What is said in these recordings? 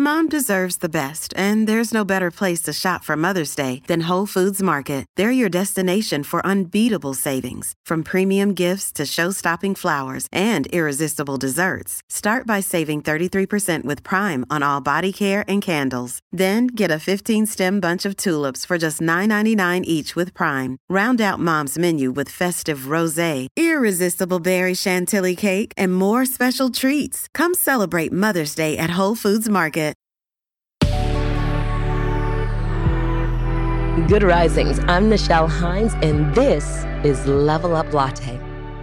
Mom deserves the best, and there's no better place to shop for Mother's Day than Whole Foods Market. They're your destination for unbeatable savings, from premium gifts to show-stopping flowers and irresistible desserts. Start by saving 33% with Prime on all body care and candles. Then get a 15-stem bunch of tulips for just $9.99 each with Prime. Round out Mom's menu with festive rosé, irresistible berry chantilly cake, and more special treats. Come celebrate Mother's Day at Whole Foods Market. Good risings. I'm Nichelle Hines, and this is Level Up Latte.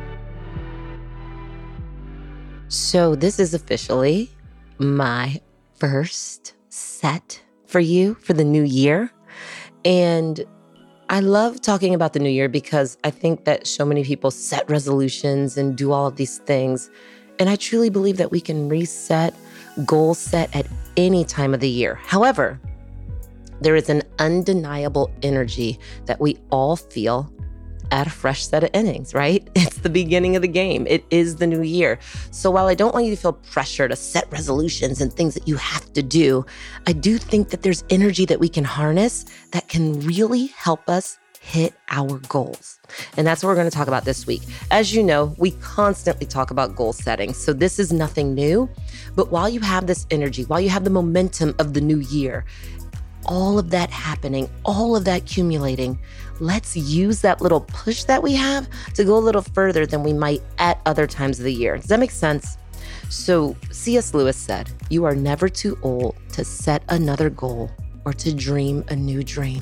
So this is officially my first set for you for the new year. And I love talking about the new year because I think that so many people set resolutions and do all of these things. And I truly believe that we can reset, goal set at any time of the year. However, there is an undeniable energy that we all feel at a fresh set of innings, right? It's the beginning of the game. It is the new year. So while I don't want you to feel pressure to set resolutions and things that you have to do, I do think that there's energy that we can harness that can really help us hit our goals. And that's what we're going to talk about this week. As you know, we constantly talk about goal setting, so this is nothing new. But while you have this energy, while you have the momentum of the new year, all of that happening, all of that accumulating, let's use that little push that we have to go a little further than we might at other times of the year. Does that make sense? So C.S. Lewis said, "You are never too old to set another goal or to dream a new dream."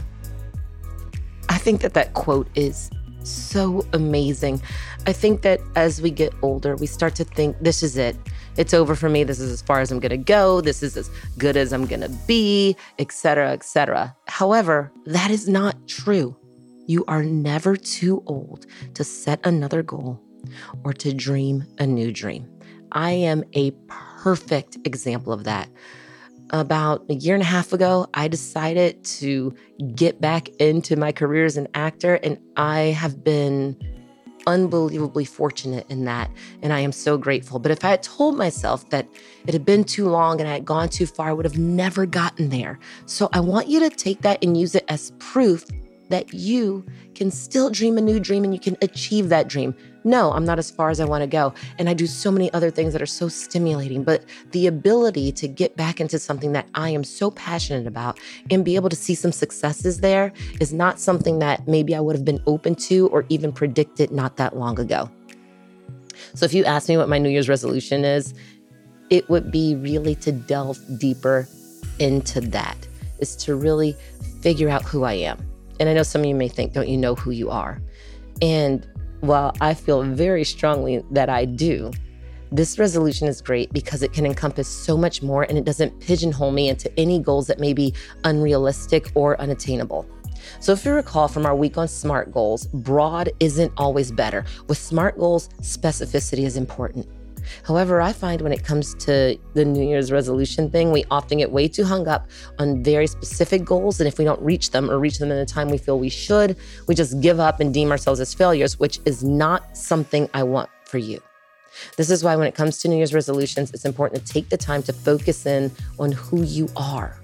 I think that quote is so amazing. I think that as we get older, we start to think, this is it. It's over for me. This is as far as I'm going to go. This is as good as I'm going to be, et cetera, et cetera. However, that is not true. You are never too old to set another goal or to dream a new dream. I am a perfect example of that. About a year and a half ago, I decided to get back into my career as an actor, and I have been unbelievably fortunate in that, and I am so grateful. But if I had told myself that it had been too long and I had gone too far, I would have never gotten there. So I want you to take that and use it as proof that you can still dream a new dream and you can achieve that dream. No, I'm not as far as I want to go. And I do so many other things that are so stimulating, but the ability to get back into something that I am so passionate about and be able to see some successes there is not something that maybe I would have been open to or even predicted not that long ago. So if you ask me what my New Year's resolution is, it would be really to delve deeper into that, is to really figure out who I am. And I know some of you may think, don't you know who you are? And while I feel very strongly that I do, this resolution is great because it can encompass so much more and it doesn't pigeonhole me into any goals that may be unrealistic or unattainable. So if you recall from our week on SMART goals, broad isn't always better. With SMART goals, specificity is important. However, I find when it comes to the New Year's resolution thing, we often get way too hung up on very specific goals. And if we don't reach them or reach them in the time we feel we should, we just give up and deem ourselves as failures, which is not something I want for you. This is why when it comes to New Year's resolutions, it's important to take the time to focus in on who you are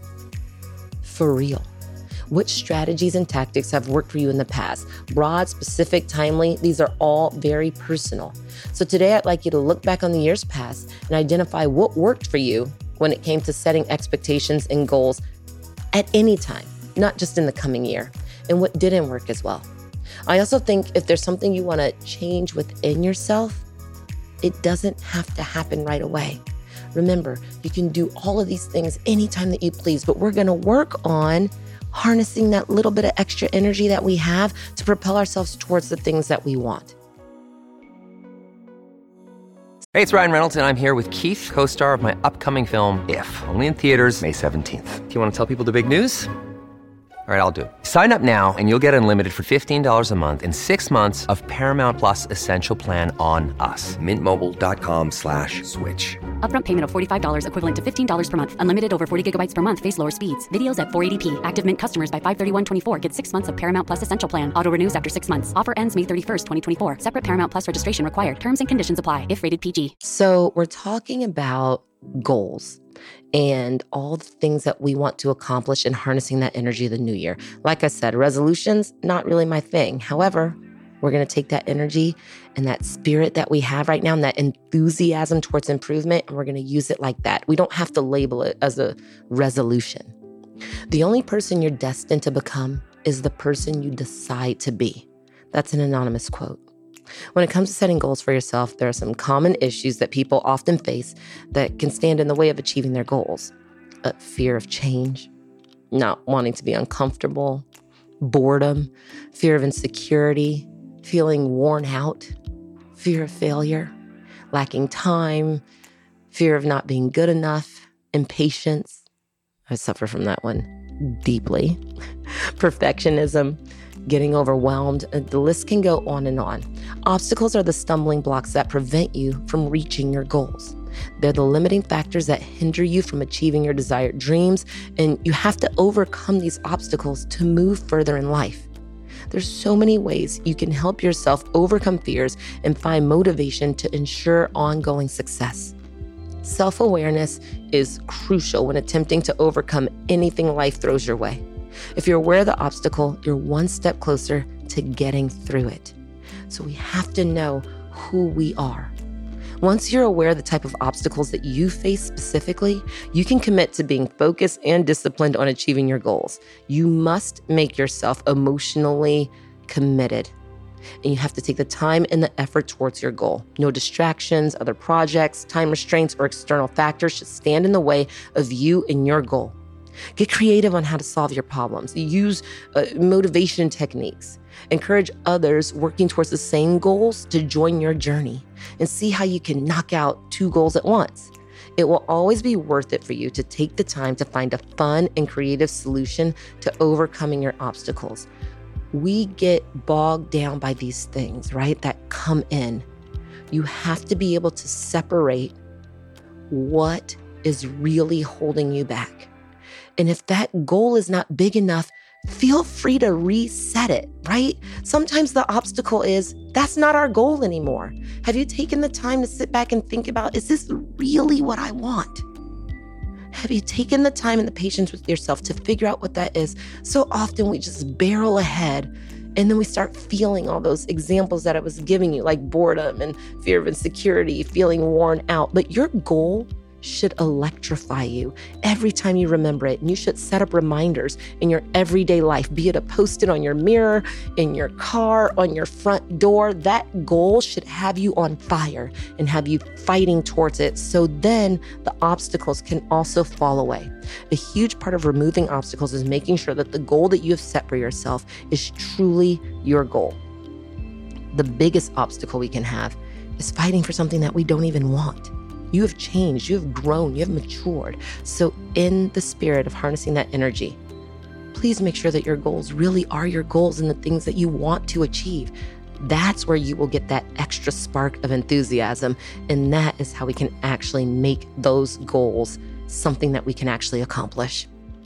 for real. What strategies and tactics have worked for you in the past? Broad, specific, timely, these are all very personal. So today I'd like you to look back on the years past and identify what worked for you when it came to setting expectations and goals at any time, not just in the coming year, and what didn't work as well. I also think if there's something you want to change within yourself, it doesn't have to happen right away. Remember, you can do all of these things anytime that you please, but we're going to work on harnessing that little bit of extra energy that we have to propel ourselves towards the things that we want. Hey, it's Ryan Reynolds, and I'm here with Keith, co-star of my upcoming film, If, only in theaters May 17th. Do you want to tell people the big news? All right, I'll do it. Sign up now and you'll get unlimited for $15 a month and 6 months of Paramount Plus Essential Plan on us. MintMobile.com/switch. Upfront payment of $45 equivalent to $15 per month. Unlimited over 40 gigabytes per month. Face lower speeds. Videos at 480p. Active Mint customers by 531.24 get 6 months of Paramount Plus Essential Plan. Auto renews after 6 months. Offer ends May 31st, 2024. Separate Paramount Plus registration required. Terms and conditions apply if rated PG. So we're talking about goals. and all the things that we want to accomplish in harnessing that energy of the new year. Like I said, resolutions, not really my thing. However, we're going to take that energy and that spirit that we have right now and that enthusiasm towards improvement, and we're going to use it like that. We don't have to label it as a resolution. The only person you're destined to become is the person you decide to be. That's an anonymous quote. When it comes to setting goals for yourself, there are some common issues that people often face that can stand in the way of achieving their goals. Fear of change, not wanting to be uncomfortable, boredom, fear of insecurity, feeling worn out, fear of failure, lacking time, fear of not being good enough, impatience. I suffer from that one deeply. Perfectionism, getting overwhelmed. The list can go on and on. Obstacles are the stumbling blocks that prevent you from reaching your goals. They're the limiting factors that hinder you from achieving your desired dreams, and you have to overcome these obstacles to move further in life. There's so many ways you can help yourself overcome fears and find motivation to ensure ongoing success. Self-awareness is crucial when attempting to overcome anything life throws your way. If you're aware of the obstacle, you're one step closer to getting through it. So we have to know who we are. Once you're aware of the type of obstacles that you face specifically, you can commit to being focused and disciplined on achieving your goals. You must make yourself emotionally committed. And you have to take the time and the effort towards your goal. No distractions, other projects, time restraints, or external factors should stand in the way of you and your goal. Get creative on how to solve your problems. Use motivation techniques. Encourage others working towards the same goals to join your journey and see how you can knock out 2 goals at once. It will always be worth it for you to take the time to find a fun and creative solution to overcoming your obstacles. We get bogged down by these things, right, that come in. You have to be able to separate what is really holding you back. And if that goal is not big enough, feel free to reset it, right? Sometimes the obstacle is, that's not our goal anymore. Have you taken the time to sit back and think about, is this really what I want? Have you taken the time and the patience with yourself to figure out what that is? So often we just barrel ahead and then we start feeling all those examples that I was giving you, like boredom and fear of insecurity, feeling worn out. But your goal should electrify you every time you remember it. And you should set up reminders in your everyday life, be it a post-it on your mirror, in your car, on your front door. That goal should have you on fire and have you fighting towards it. So then the obstacles can also fall away. A huge part of removing obstacles is making sure that the goal that you have set for yourself is truly your goal. The biggest obstacle we can have is fighting for something that we don't even want. You have changed, you have grown, you have matured. So in the spirit of harnessing that energy, please make sure that your goals really are your goals and the things that you want to achieve. That's where you will get that extra spark of enthusiasm. And that is how we can actually make those goals something that we can actually accomplish.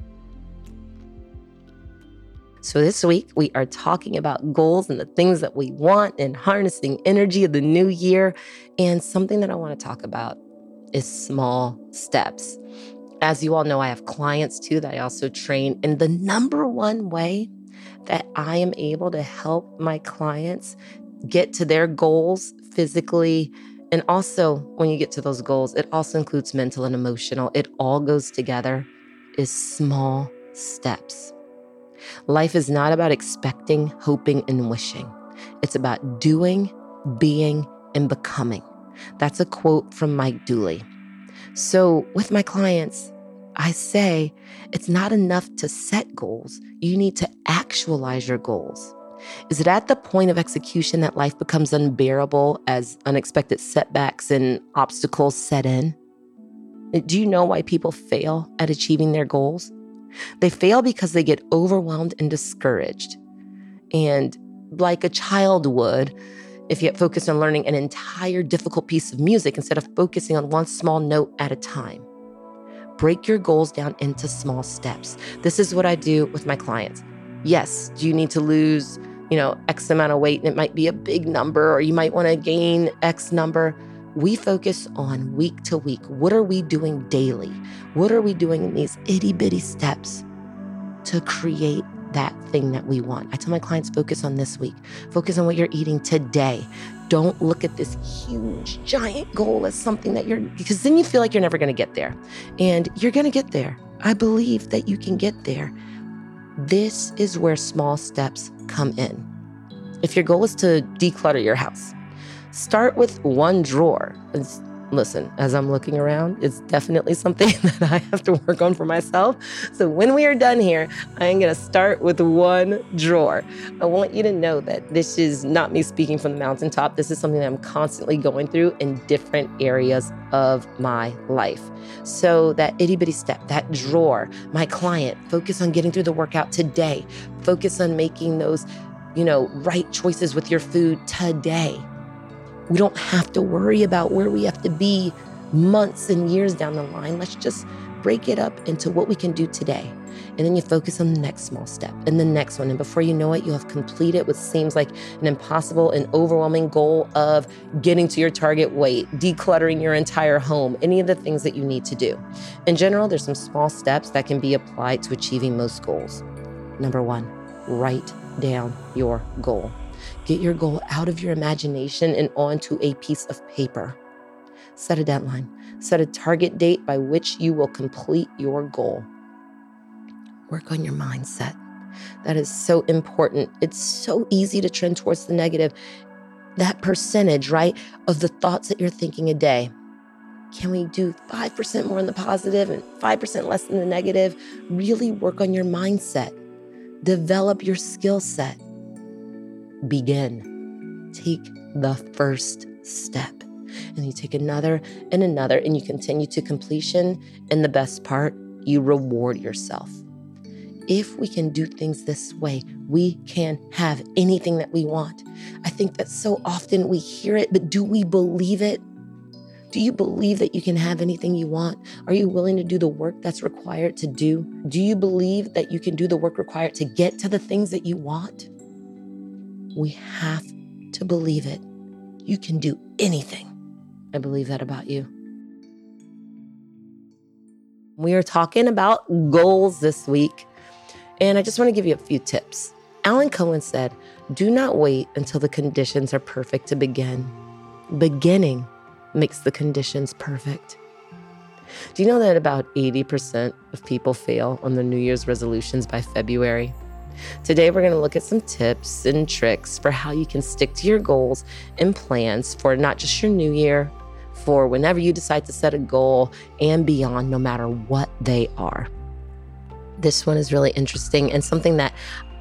So this week, we are talking about goals and the things that we want and harnessing energy of the new year. And something that I want to talk about is small steps. As you all know, I have clients too that I also train. And the number one way that I am able to help my clients get to their goals physically, and also when you get to those goals, it also includes mental and emotional. It all goes together, is small steps. Life is not about expecting, hoping, and wishing. It's about doing, being, and becoming. That's a quote from Mike Dooley. So with my clients, I say it's not enough to set goals. You need to actualize your goals. Is it at the point of execution that life becomes unbearable as unexpected setbacks and obstacles set in? Do you know why people fail at achieving their goals? They fail because they get overwhelmed and discouraged. And like a child would, if you get focused on learning an entire difficult piece of music instead of focusing on one small note at a time. Break your goals down into small steps. This is what I do with my clients. Yes, do you need to lose, X amount of weight, and it might be a big number, or you might want to gain X number. We focus on week to week. What are we doing daily? What are we doing in these itty bitty steps to create that thing that we want? I tell my clients, focus on this week. Focus on what you're eating today. Don't look at this huge, giant goal as something that because then you feel like you're never going to get there. And you're going to get there. I believe that you can get there. This is where small steps come in. If your goal is to declutter your house, start with one drawer. Listen, as I'm looking around, it's definitely something that I have to work on for myself. So when we are done here, I'm going to start with one drawer. I want you to know that this is not me speaking from the mountaintop. This is something that I'm constantly going through in different areas of my life. So that itty bitty step, that drawer, my client, focus on getting through the workout today. Focus on making those, right choices with your food today. We don't have to worry about where we have to be months and years down the line. Let's just break it up into what we can do today. And then you focus on the next small step and the next one. And before you know it, you'll have completed what seems like an impossible and overwhelming goal of getting to your target weight, decluttering your entire home, any of the things that you need to do. In general, there's some small steps that can be applied to achieving most goals. Number one, write down your goal. Get your goal out of your imagination and onto a piece of paper. Set a deadline. Set a target date by which you will complete your goal. Work on your mindset. That is so important. It's so easy to trend towards the negative. That percentage, right, of the thoughts that you're thinking a day. Can we do 5% more in the positive and 5% less in the negative? Really work on your mindset. Develop your skill set. Begin. Take the first step. And you take another and another, and you continue to completion. And the best part, you reward yourself. If we can do things this way, we can have anything that we want. I think that so often we hear it, but do we believe it? Do you believe that you can have anything you want? Are you willing to do the work that's required to do? Do you believe that you can do the work required to get to the things that you want? We have to believe it. You can do anything. I believe that about you. We are talking about goals this week, and I just want to give you a few tips. Alan Cohen said, "Do not wait until the conditions are perfect to begin. Beginning makes the conditions perfect." Do you know that about 80% of people fail on their New Year's resolutions by February? Today, we're going to look at some tips and tricks for how you can stick to your goals and plans for not just your new year, for whenever you decide to set a goal and beyond, no matter what they are. This one is really interesting and something that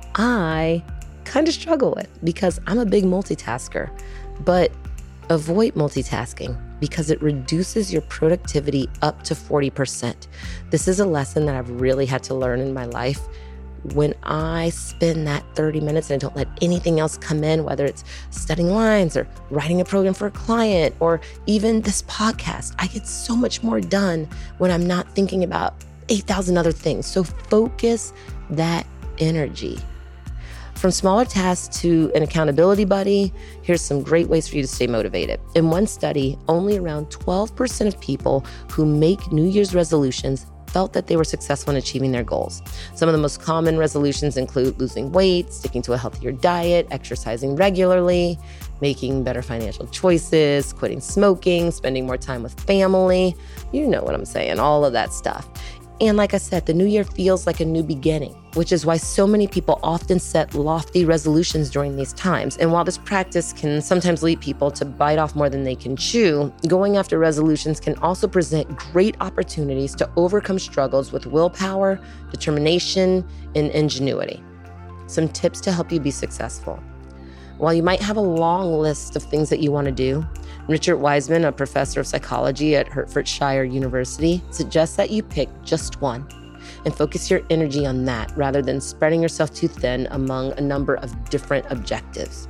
I kind of struggle with because I'm a big multitasker, but avoid multitasking because it reduces your productivity up to 40%. This is a lesson that I've really had to learn in my life. When I spend that 30 minutes and I don't let anything else come in, whether it's studying lines or writing a program for a client or even this podcast, I get so much more done when I'm not thinking about 8,000 other things. So focus that energy. From smaller tasks to an accountability buddy, here's some great ways for you to stay motivated. In one study, only around 12% of people who make New Year's resolutions felt that they were successful in achieving their goals. Some of the most common resolutions include losing weight, sticking to a healthier diet, exercising regularly, making better financial choices, quitting smoking, spending more time with family. You know what I'm saying, all of that stuff. And like I said, the new year feels like a new beginning, which is why so many people often set lofty resolutions during these times. And while this practice can sometimes lead people to bite off more than they can chew, going after resolutions can also present great opportunities to overcome struggles with willpower, determination, and ingenuity. Some tips to help you be successful. While you might have a long list of things that you want to do, Richard Wiseman, a professor of psychology at Hertfordshire University, suggests that you pick just one and focus your energy on that rather than spreading yourself too thin among a number of different objectives.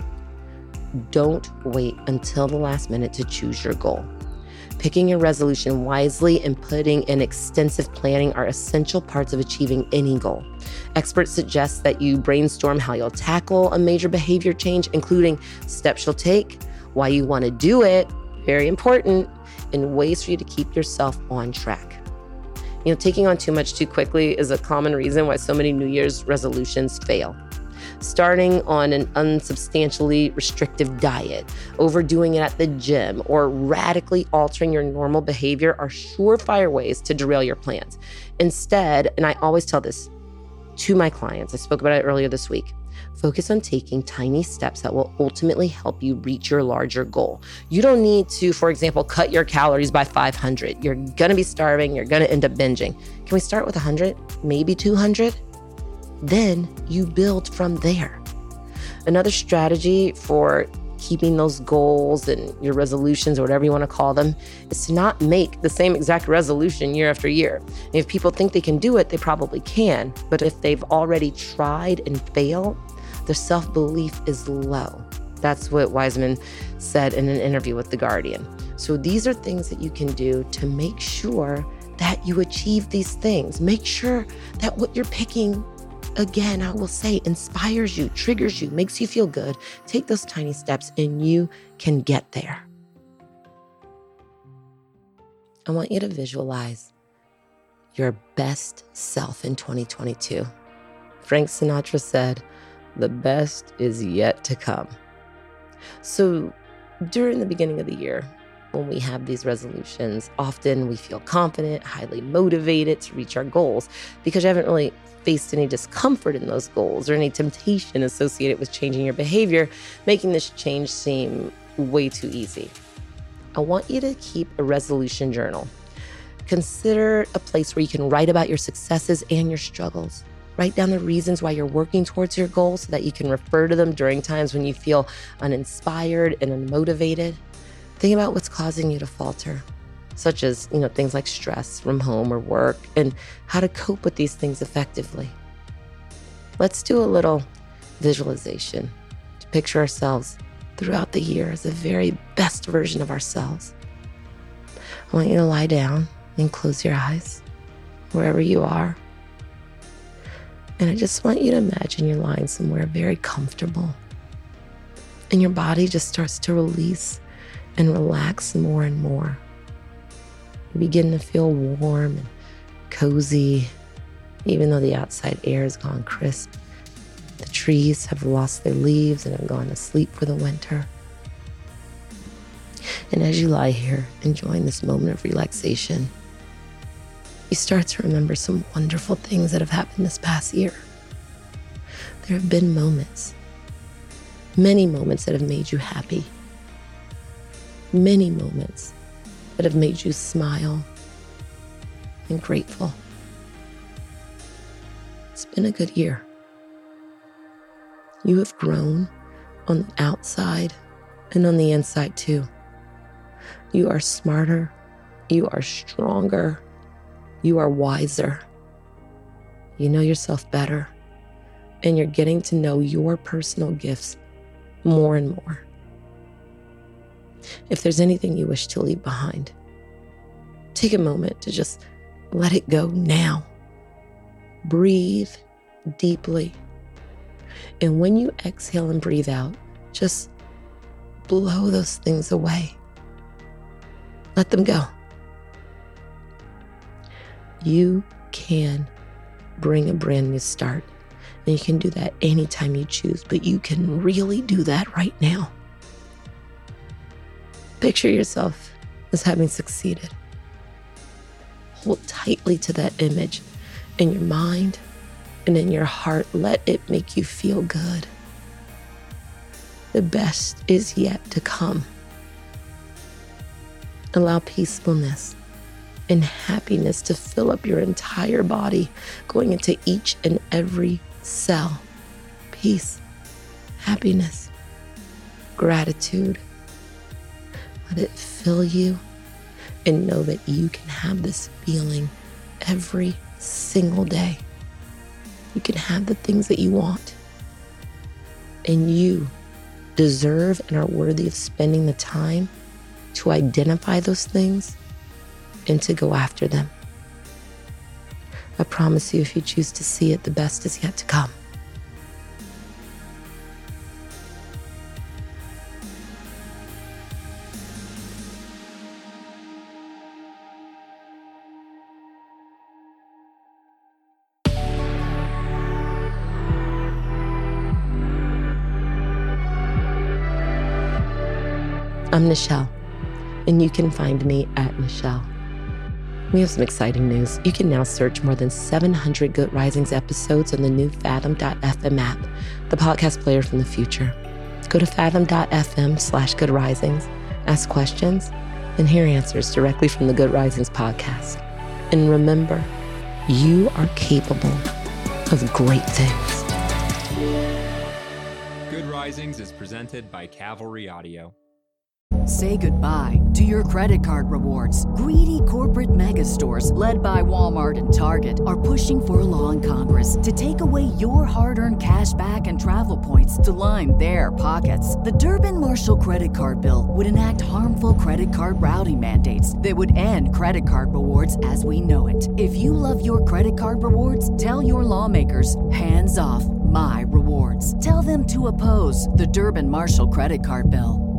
Don't wait until the last minute to choose your goal. Picking your resolution wisely and putting in extensive planning are essential parts of achieving any goal. Experts suggest that you brainstorm how you'll tackle a major behavior change, including steps you'll take, why you want to do it, very important, and ways for you to keep yourself on track. Taking on too much too quickly is a common reason why so many New Year's resolutions fail. Starting on an unsubstantially restrictive diet, overdoing it at the gym, or radically altering your normal behavior are surefire ways to derail your plans. Instead, and I always tell this to my clients, I spoke about it earlier this week, focus on taking tiny steps that will ultimately help you reach your larger goal. You don't need to, for example, cut your calories by 500. You're gonna be starving, you're gonna end up binging. Can we start with 100, maybe 200? Then you build from there. Another strategy for keeping those goals and your resolutions, or whatever you want to call them, is to not make the same exact resolution year after year. And if people think they can do it, they probably can. But if they've already tried and failed, their self-belief is low. That's what Wiseman said in an interview with The Guardian. So these are things that you can do to make sure that you achieve these things. Make sure that what you're picking, again, I will say, inspires you, triggers you, makes you feel good. Take those tiny steps and you can get there. I want you to visualize your best self in 2022. Frank Sinatra said, "The best is yet to come." So during the beginning of the year, when we have these resolutions, often we feel confident, highly motivated to reach our goals because you haven't really faced any discomfort in those goals or any temptation associated with changing your behavior, making this change seem way too easy. I want you to keep a resolution journal. Consider a place where you can write about your successes and your struggles. Write down the reasons why you're working towards your goals so that you can refer to them during times when you feel uninspired and unmotivated. Think about what's causing you to falter, such as, things like stress from home or work, and how to cope with these things effectively. Let's do a little visualization to picture ourselves throughout the year as the very best version of ourselves. I want you to lie down and close your eyes wherever you are. And I just want you to imagine you're lying somewhere very comfortable. And your body just starts to release and relax more and more. You begin to feel warm and cozy, even though the outside air has gone crisp. The trees have lost their leaves and have gone to sleep for the winter. And as you lie here, enjoying this moment of relaxation, you start to remember some wonderful things that have happened this past year. There have been moments, many moments that have made you happy. Many moments that have made you smile and grateful. It's been a good year. You have grown on the outside and on the inside too. You are smarter, you are stronger, you are wiser. You know yourself better, and you're getting to know your personal gifts more and more. If there's anything you wish to leave behind, take a moment to just let it go now. Breathe deeply. And when you exhale and breathe out, just blow those things away. Let them go. You can bring a brand new start. And you can do that anytime you choose, but you can really do that right now. Picture yourself as having succeeded. Hold tightly to that image in your mind and in your heart. Let it make you feel good. The best is yet to come. Allow peacefulness and happiness to fill up your entire body, going into each and every cell. Peace, happiness, gratitude. Let it fill you, and know that you can have this feeling every single day. You can have the things that you want, and you deserve and are worthy of spending the time to identify those things and to go after them. I promise you, if you choose to see it, the best is yet to come. I'm Nichelle, and you can find me at Nichelle. We have some exciting news. You can now search more than 700 Good Risings episodes on the new Fathom.fm app, the podcast player from the future. Go to fathom.fm/Good Risings, ask questions, and hear answers directly from the Good Risings podcast. And remember, you are capable of great things. Good Risings is presented by Cavalry Audio. Say goodbye to your credit card rewards. Greedy corporate mega stores, led by Walmart and Target, are pushing for a law in Congress to take away your hard-earned cash back and travel points to line their pockets. The Durbin-Marshall credit card bill would enact harmful credit card routing mandates that would end credit card rewards as we know it. If you love your credit card rewards, tell your lawmakers, hands off my rewards. Tell them to oppose the Durbin-Marshall credit card bill.